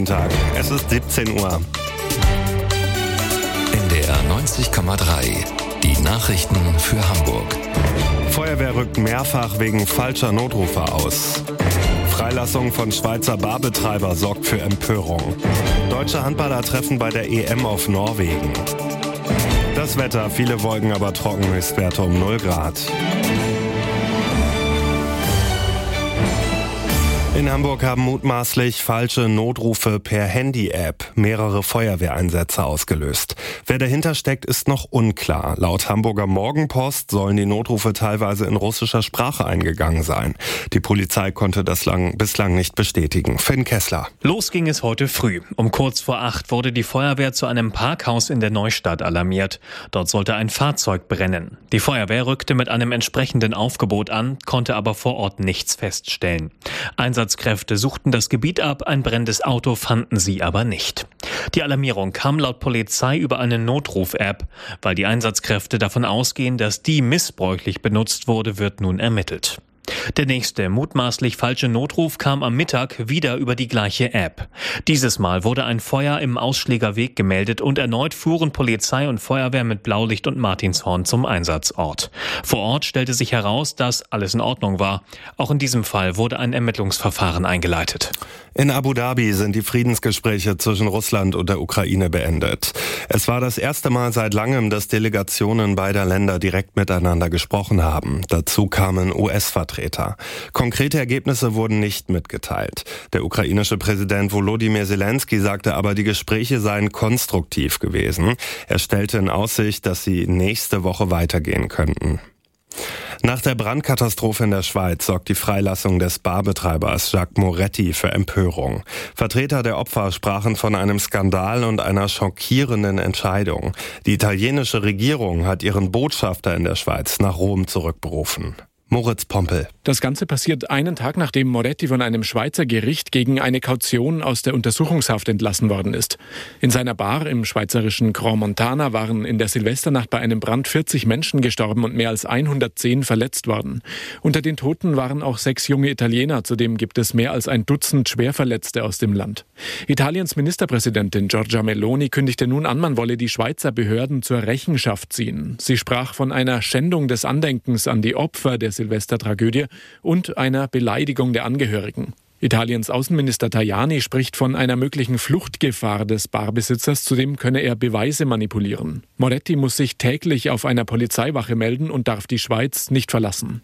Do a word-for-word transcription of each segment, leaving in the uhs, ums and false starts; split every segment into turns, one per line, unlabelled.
Guten Tag, es ist siebzehn Uhr.
N D R neunzig Komma drei. Die Nachrichten für Hamburg.
Feuerwehr rückt mehrfach wegen falscher Notrufe aus. Freilassung von Schweizer Barbetreiber sorgt für Empörung. Deutsche Handballer treffen bei der E M auf Norwegen. Das Wetter, viele Wolken, aber trocken, Höchstwerte um null Grad. In Hamburg haben mutmaßlich falsche Notrufe per Handy-App mehrere Feuerwehreinsätze ausgelöst. Wer dahinter steckt, ist noch unklar. Laut Hamburger Morgenpost sollen die Notrufe teilweise in russischer Sprache eingegangen sein. Die Polizei konnte das lang, bislang nicht bestätigen. Finn Kessler.
Los ging es heute früh. Um kurz vor acht wurde die Feuerwehr zu einem Parkhaus in der Neustadt alarmiert. Dort sollte ein Fahrzeug brennen. Die Feuerwehr rückte mit einem entsprechenden Aufgebot an, konnte aber vor Ort nichts feststellen. Einsatzkräfte suchten das Gebiet ab, ein brennendes Auto fanden sie aber nicht. Die Alarmierung kam laut Polizei über eine Notruf-App. Weil die Einsatzkräfte davon ausgehen, dass die missbräuchlich benutzt wurde, wird nun ermittelt. Der nächste mutmaßlich falsche Notruf kam am Mittag wieder über die gleiche App. Dieses Mal wurde ein Feuer im Ausschlägerweg gemeldet und erneut fuhren Polizei und Feuerwehr mit Blaulicht und Martinshorn zum Einsatzort. Vor Ort stellte sich heraus, dass alles in Ordnung war. Auch in diesem Fall wurde ein Ermittlungsverfahren eingeleitet.
In Abu Dhabi sind die Friedensgespräche zwischen Russland und der Ukraine beendet. Es war das erste Mal seit langem, dass Delegationen beider Länder direkt miteinander gesprochen haben. Dazu kamen U S-Vertreter. Konkrete Ergebnisse wurden nicht mitgeteilt. Der ukrainische Präsident Volodymyr Zelensky sagte aber, die Gespräche seien konstruktiv gewesen. Er stellte in Aussicht, dass sie nächste Woche weitergehen könnten. Nach der Brandkatastrophe in der Schweiz sorgt die Freilassung des Barbetreibers Jacques Moretti für Empörung. Vertreter der Opfer sprachen von einem Skandal und einer schockierenden Entscheidung. Die italienische Regierung hat ihren Botschafter in der Schweiz nach Rom zurückberufen. Moritz Pompel.
Das Ganze passiert einen Tag, nachdem Moretti von einem Schweizer Gericht gegen eine Kaution aus der Untersuchungshaft entlassen worden ist. In seiner Bar im schweizerischen Grand Montana waren in der Silvesternacht bei einem Brand vierzig Menschen gestorben und mehr als hundertzehn verletzt worden. Unter den Toten waren auch sechs junge Italiener, zudem gibt es mehr als ein Dutzend Schwerverletzte aus dem Land. Italiens Ministerpräsidentin Giorgia Meloni kündigte nun an, man wolle die Schweizer Behörden zur Rechenschaft ziehen. Sie sprach von einer Schändung des Andenkens an die Opfer der Silvestertragödie und einer Beleidigung der Angehörigen. Italiens Außenminister Tajani spricht von einer möglichen Fluchtgefahr des Barbesitzers, zudem könne er Beweise manipulieren. Moretti muss sich täglich auf einer Polizeiwache melden und darf die Schweiz nicht verlassen.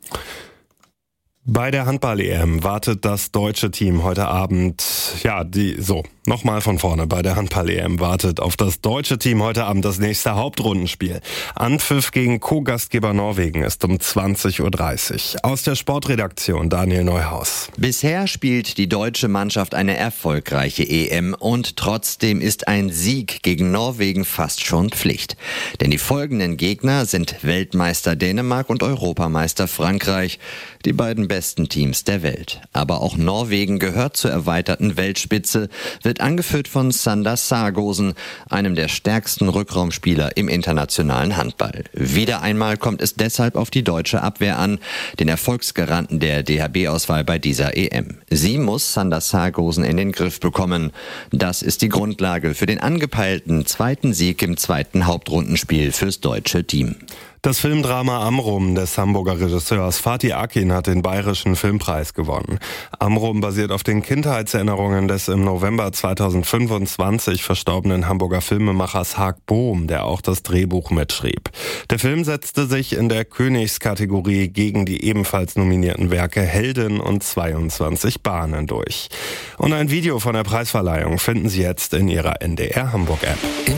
Bei der Handball-E M wartet das deutsche Team heute Abend, ja, die, so, nochmal von vorne. Bei der Handball-E M wartet auf das deutsche Team heute Abend das nächste Hauptrundenspiel. Anpfiff gegen Co-Gastgeber Norwegen ist um zwanzig Uhr dreißig. Aus der Sportredaktion Daniel Neuhaus.
Bisher spielt die deutsche Mannschaft eine erfolgreiche E M und trotzdem ist ein Sieg gegen Norwegen fast schon Pflicht. Denn die folgenden Gegner sind Weltmeister Dänemark und Europameister Frankreich, die beiden besten Teams der Welt. Aber auch Norwegen gehört zur erweiterten Weltspitze, wird angeführt von Sander Sargosen, einem der stärksten Rückraumspieler im internationalen Handball. Wieder einmal kommt es deshalb auf die deutsche Abwehr an, den Erfolgsgaranten der D H B-Auswahl bei dieser E M. Sie muss Sander Sargosen in den Griff bekommen. Das ist die Grundlage für den angepeilten zweiten Sieg im zweiten Hauptrundenspiel fürs deutsche Team.
Das Filmdrama Amrum des Hamburger Regisseurs Fatih Akin hat den Bayerischen Filmpreis gewonnen. Amrum basiert auf den Kindheitserinnerungen des im November zweitausendfünfundzwanzig verstorbenen Hamburger Filmemachers Haag Bohm, der auch das Drehbuch mitschrieb. Der Film setzte sich in der Königskategorie gegen die ebenfalls nominierten Werke Helden und zweiundzwanzig Bahnen durch. Und ein Video von der Preisverleihung finden Sie jetzt in Ihrer N D R Hamburg App.